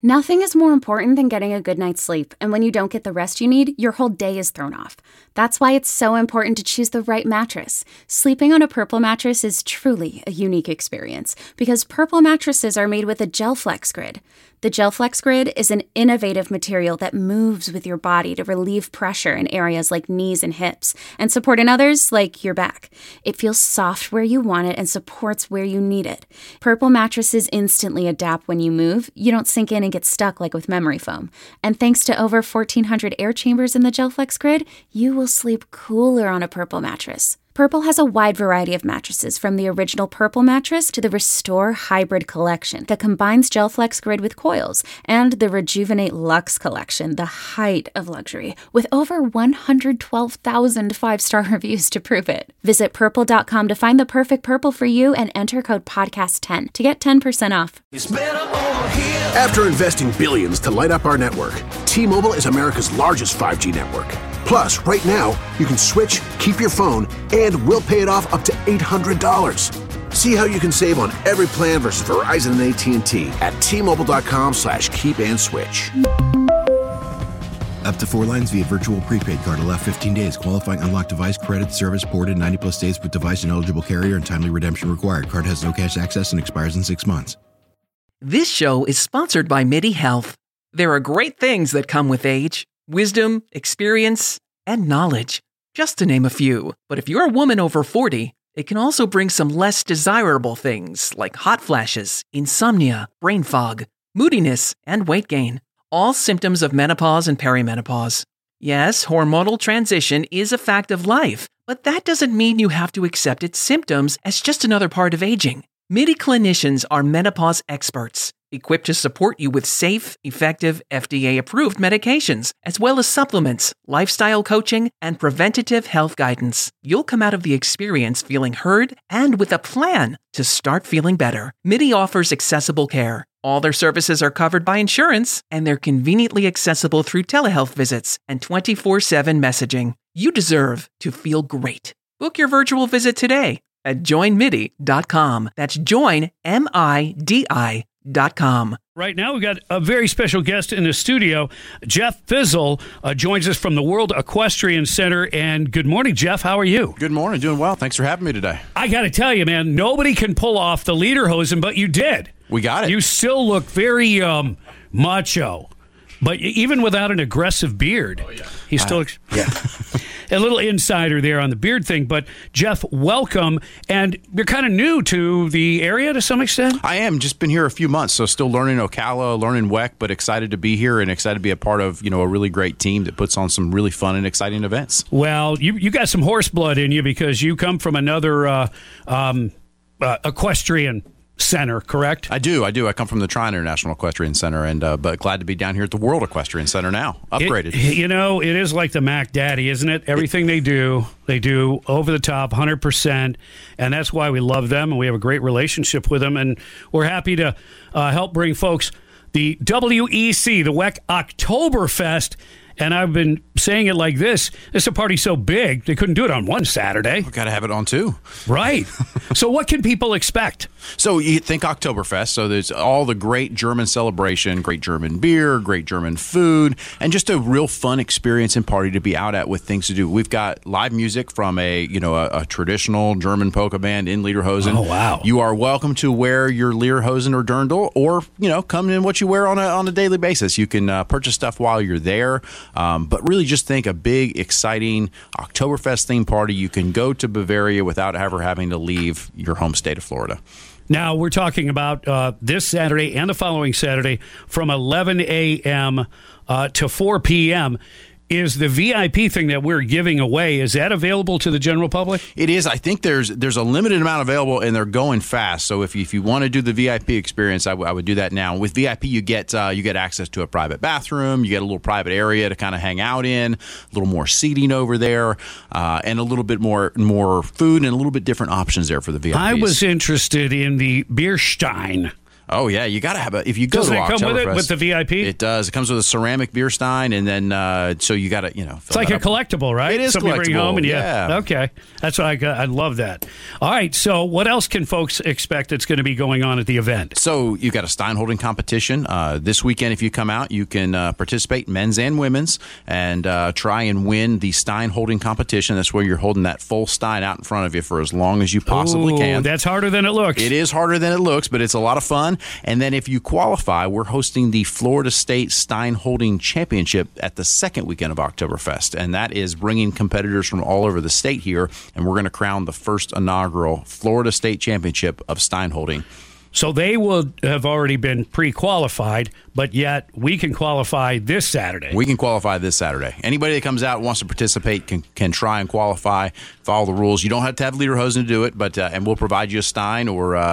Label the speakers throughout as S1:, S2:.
S1: Nothing is more important than getting a good night's sleep, and when you don't get the rest you need, your whole day is thrown off. That's why it's so important to choose the right mattress. Sleeping on a Purple mattress is truly a unique experience because Purple mattresses are made with a GelFlex Grid. The GelFlex Grid is an innovative material that moves with your body to relieve pressure in areas like knees and hips and support in others like your back. It feels soft where you want it and supports where you need it. Purple mattresses instantly adapt when you move. You don't sink in and get stuck like with memory foam. And thanks to over 1,400 air chambers in the GelFlex Grid, you will sleep cooler on a Purple mattress. Purple has a wide variety of mattresses, from the original Purple mattress to the Restore Hybrid collection that combines GelFlex Grid with coils, and the Rejuvenate Luxe collection, the height of luxury, with over 112,000 five-star reviews to prove it. Visit purple.com to find the perfect Purple for you and enter code podcast10 to get 10% off.
S2: After investing billions to light up our network, T-Mobile is America's largest 5G network. Plus, right now, you can switch, keep your phone, and we'll pay it off up to $800. See how you can save on every plan versus Verizon and AT&T at T-Mobile.com/keep and switch.
S3: Up to 4 lines via virtual prepaid card. Allow 15 days. Qualifying unlocked device credit service ported 90-plus days with device and eligible carrier and timely redemption required. Card has no cash access and expires in 6 months.
S4: This show is sponsored by MIDI Health. There are great things that come with age. Wisdom, experience, and knowledge, just to name a few. But if you're a woman over 40, it can also bring some less desirable things like hot flashes, insomnia, brain fog, moodiness, and weight gain. All symptoms of menopause and perimenopause. Yes, hormonal transition is a fact of life, but that doesn't mean you have to accept its symptoms as just another part of aging. MIDI clinicians are menopause experts, equipped to support you with safe, effective, FDA-approved medications, as well as supplements, lifestyle coaching, and preventative health guidance. You'll come out of the experience feeling heard and with a plan to start feeling better. MIDI offers accessible care. All their services are covered by insurance, and they're conveniently accessible through telehealth visits and 24/7 messaging. You deserve to feel great. Book your virtual visit today at joinmidi.com. That's joinmidi.com.
S5: Right now, we've got a very special guest in the studio. Jeff Fizzle joins us from the World Equestrian Center. And good morning, Jeff. How are you?
S6: Good morning. Doing well. Thanks for having me today.
S5: I got to tell you, man, nobody can pull off the lederhosen, but you did.
S6: We got it.
S5: You still look very macho, but even without an aggressive beard, he still looks...
S6: Yeah.
S5: A little insider there on the beard thing, but Jeff, welcome. And you're kind of new to the area to some extent?
S6: I am. Just been here a few months, so still learning Ocala, learning WEC, but excited to be here and excited to be a part of, a really great team that puts on some really fun and exciting events.
S5: Well, you got some horse blood in you because you come from another equestrian center, correct?
S6: I do. I come from the Tryon International Equestrian Center, and but glad to be down here at the World Equestrian Center now, upgraded.
S5: It is like the Mac Daddy, isn't it? Everything they do over the top, 100%, and that's why we love them, and we have a great relationship with them, and we're happy to help bring folks the WEC, the WEC Oktoberfest. And I've been saying it like this. It's a party so big, they couldn't do it on one Saturday.
S6: We've got to have it on two.
S5: Right. So what can people expect?
S6: So you think Oktoberfest. So there's all the great German celebration, great German beer, great German food, and just a real fun experience and party to be out at with things to do. We've got live music from a traditional German polka band in Lederhosen.
S5: Oh, wow.
S6: You are welcome to wear your Lederhosen or Dirndl, or, come in what you wear on a daily basis. You can purchase stuff while you're there. But really just think a big, exciting Oktoberfest themed party. You can go to Bavaria without ever having to leave your home state of Florida.
S5: Now, we're talking about this Saturday and the following Saturday from 11 a.m. To 4 p.m. Is the VIP thing that we're giving away, is that available to the general public?
S6: It is. I think there's a limited amount available, and they're going fast. So if you want to do the VIP experience, I would do that now. With VIP, you get access to a private bathroom, you get a little private area to kind of hang out in, a little more seating over there, and a little bit more food and a little bit different options there for the VIPs.
S5: I was interested in the Bierstein.
S6: Oh, yeah. You got to have if you go
S5: Doesn't
S6: to
S5: it come with it,
S6: Oktoberfest,
S5: with the VIP?
S6: It does. It comes with a ceramic beer stein, and then, so you got to,
S5: it's like a collectible, right?
S6: It is
S5: Something you bring home, and
S6: yeah.
S5: Okay. That's what I love that. All right. So what else can folks expect that's going to be going on at the event?
S6: So you got a stein holding competition. This weekend, if you come out, you can participate, men's and women's, and try and win the stein holding competition. That's where you're holding that full stein out in front of you for as long as you possibly can.
S5: That's harder than it looks.
S6: It is harder than it looks, but it's a lot of fun. And then if you qualify, we're hosting the Florida State Stein Holding Championship at the second weekend of Oktoberfest. And that is bringing competitors from all over the state here. And we're going to crown the first inaugural Florida State Championship of stein holding.
S5: So they will have already been pre-qualified, but yet we can qualify this Saturday.
S6: We can qualify this Saturday. Anybody that comes out and wants to participate can try and qualify, follow the rules. You don't have to have lederhosen to do it, but and we'll provide you a stein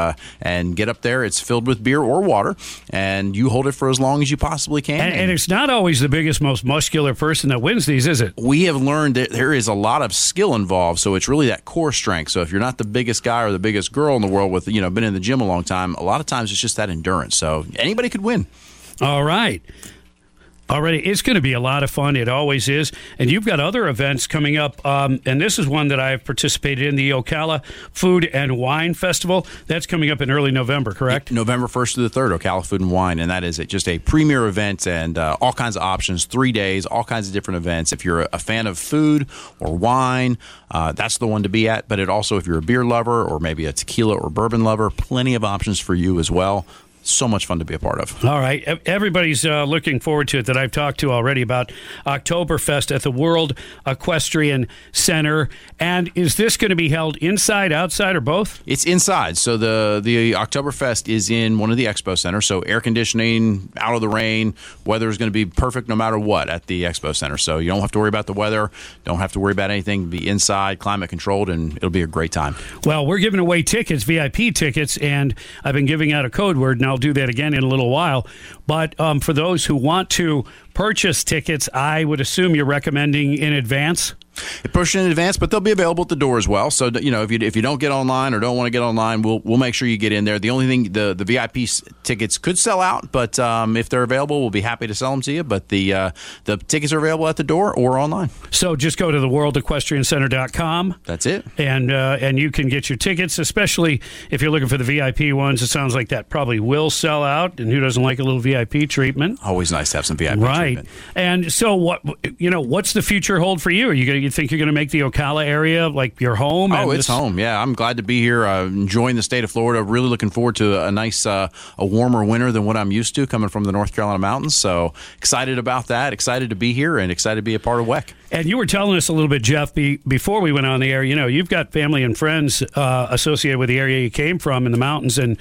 S6: and get up there. It's filled with beer or water, and you hold it for as long as you possibly can.
S5: And it's not always the biggest, most muscular person that wins these, is it?
S6: We have learned that there is a lot of skill involved, so it's really that core strength. So if you're not the biggest guy or the biggest girl in the world with been in the gym a long time, a lot of times it's just that endurance. So anybody could win.
S5: All right. Already, it's going to be a lot of fun. It always is. And you've got other events coming up. And this is one that I've participated in, the Ocala Food and Wine Festival. That's coming up in early November, correct?
S6: November 1st to the 3rd, Ocala Food and Wine. And that is just a premier event and all kinds of options, 3 days, all kinds of different events. If you're a fan of food or wine, that's the one to be at. But it also, if you're a beer lover or maybe a tequila or bourbon lover, plenty of options for you as well. So much fun to be a part of.
S5: All right. Everybody's looking forward to it that I've talked to already about Oktoberfest at the World Equestrian Center. And is this going to be held inside, outside, or both?
S6: It's inside. So the Oktoberfest is in one of the expo centers. So air conditioning, out of the rain, weather is going to be perfect no matter what at the expo center. So you don't have to worry about the weather. Don't have to worry about anything. Be inside, climate controlled, and it'll be a great time.
S5: Well, we're giving away tickets, VIP tickets, and I've been giving out a code word now. I'll do that again in a little while. But for those who want to purchase tickets, I would assume you're recommending in advance?
S6: Push in advance, but they'll be available at the door as well. So if you don't get online or don't want to get online, we'll make sure you get in there. The only thing, the VIP tickets could sell out, but if they're available, we'll be happy to sell them to you. But the tickets are available at the door or online.
S5: So just go to theworldequestriancenter.com.
S6: That's it,
S5: and you can get your tickets, especially if you're looking for the VIP ones. It sounds like that probably will sell out, and who doesn't like a little VIP treatment?
S6: Always nice to have some VIP
S5: right.
S6: treatment.
S5: And so what's the future hold for you? Are you think you're going to make the Ocala area like your home?
S6: Oh, it's home. Yeah, I'm glad to be here, enjoying the state of Florida. Really looking forward to a nice, a warmer winter than what I'm used to coming from the North Carolina mountains. So excited about that. Excited to be here and excited to be a part of WEC.
S5: And you were telling us a little bit, Jeff, before we went on the air, you've got family and friends associated with the area you came from in the mountains. And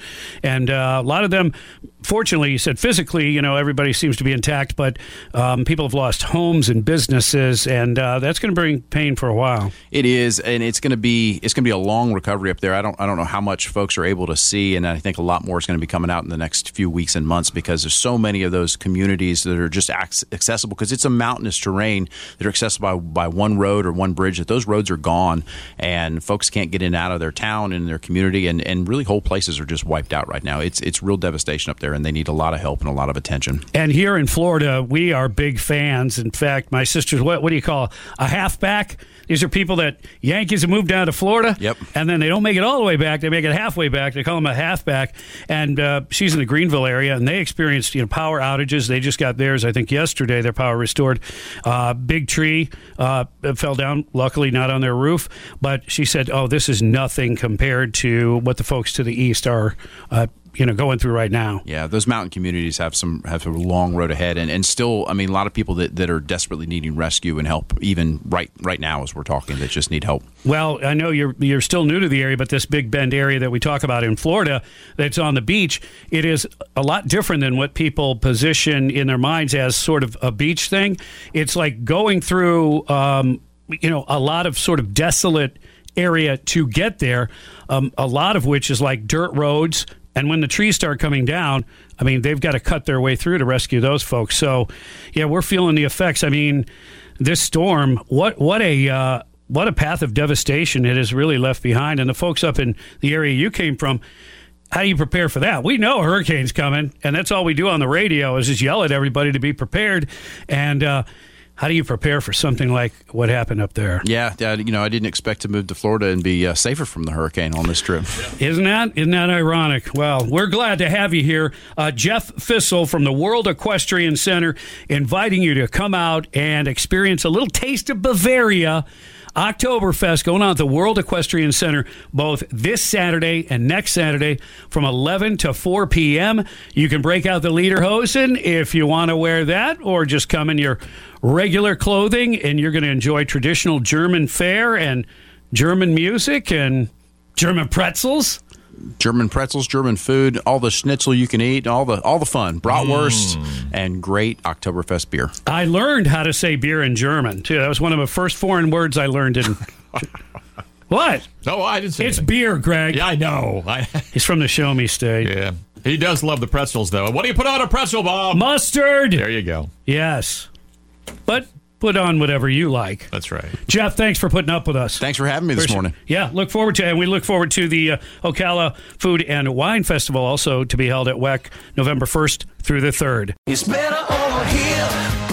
S5: a lot of them, fortunately, you said physically, everybody seems to be intact, but people have lost homes and businesses, and that's going to bring pain for a while.
S6: It is, and it's going to be a long recovery up there. I don't know how much folks are able to see, and I think a lot more is going to be coming out in the next few weeks and months because there's so many of those communities that are just accessible because it's a mountainous terrain that are accessible by one road or one bridge. That those roads are gone, and folks can't get in and out of their town and their community, and really whole places are just wiped out right now. It's real devastation up there, and they need a lot of help and a lot of attention.
S5: And here in Florida, we are big fans. In fact, my sister's what do you call a halfback? These are people that Yankees have moved down to Florida,
S6: yep,
S5: and then they don't make it all the way back. They make it halfway back. They call them a halfback. And she's in the Greenville area, and they experienced power outages. They just got theirs, I think, yesterday. Their power restored. Big tree fell down, luckily not on their roof. But she said, this is nothing compared to what the folks to the east are going through right now.
S6: Yeah, those mountain communities have a long road ahead, and still, a lot of people that are desperately needing rescue and help, even right now as we're talking, that just need help.
S5: Well, I know you're still new to the area, but this Big Bend area that we talk about in Florida that's on the beach, it is a lot different than what people position in their minds as sort of a beach thing. It's like going through, a lot of sort of desolate area to get there, a lot of which is like dirt roads. And when the trees start coming down, they've got to cut their way through to rescue those folks. So, yeah, we're feeling the effects. This storm, what a path of devastation it has really left behind. And the folks up in the area you came from, how do you prepare for that? We know a hurricane's coming, and that's all we do on the radio is just yell at everybody to be prepared. And how do you prepare for something like what happened up there?
S6: Yeah, I didn't expect to move to Florida and be safer from the hurricane on this trip.
S5: Isn't that ironic? Well, we're glad to have you here. Jeff Fissel from the World Equestrian Center inviting you to come out and experience a little taste of Bavaria. Oktoberfest going on at the World Equestrian Center both this Saturday and next Saturday from 11 to 4 p.m. You can break out the lederhosen if you want to wear that, or just come in your regular clothing, and you're going to enjoy traditional German fare and German music and German pretzels.
S6: German pretzels, German food, all the schnitzel you can eat, all the fun, bratwurst, and great Oktoberfest beer.
S5: I learned how to say beer in German, too. That was one of the first foreign words I learned in... What?
S7: No, I didn't say
S5: It's
S7: anything.
S5: beer, Greg.
S7: Yeah, I know.
S5: He's from the Show Me State.
S7: Yeah. He does love the pretzels, though. What do you put on a pretzel, Bob?
S5: Mustard!
S7: There you go.
S5: Yes. But put on whatever you like.
S7: That's right.
S5: Jeff, thanks for putting up with us.
S6: Thanks for having me this morning.
S5: Yeah, look forward to it. And we look forward to the Ocala Food and Wine Festival, also to be held at WEC November 1st through the 3rd.
S2: It's better over here.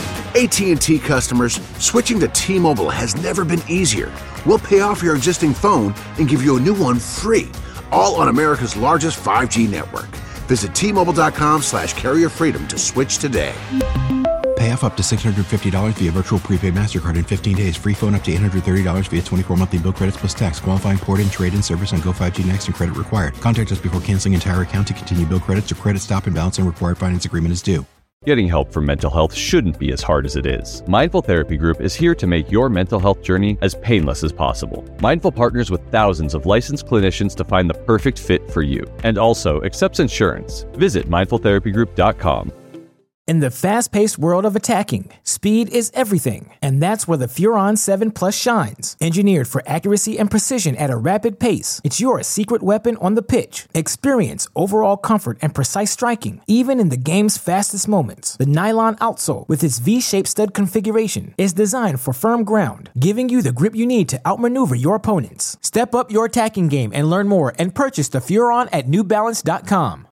S2: AT&T customers, switching to T-Mobile has never been easier. We'll pay off your existing phone and give you a new one free, all on America's largest 5G network. Visit T-Mobile.com/carrier freedom to switch today.
S3: Pay off up to $650 via virtual prepaid MasterCard in 15 days. Free phone up to $830 via 24 monthly bill credits plus tax. Qualifying port-in, trade-in service on Go 5G Next and credit required. Contact us before canceling entire account to continue bill credits or credit stop and balance and required finance agreement is due.
S8: Getting help for mental health shouldn't be as hard as it is. Mindful Therapy Group is here to make your mental health journey as painless as possible. Mindful partners with thousands of licensed clinicians to find the perfect fit for you, and also accepts insurance. Visit mindfultherapygroup.com.
S9: In the fast-paced world of attacking, speed is everything, and that's where the Furon 7 Plus shines. Engineered for accuracy and precision at a rapid pace, it's your secret weapon on the pitch. Experience overall comfort and precise striking, even in the game's fastest moments. The nylon outsole, with its V-shaped stud configuration, is designed for firm ground, giving you the grip you need to outmaneuver your opponents. Step up your attacking game and learn more and purchase the Furon at NewBalance.com.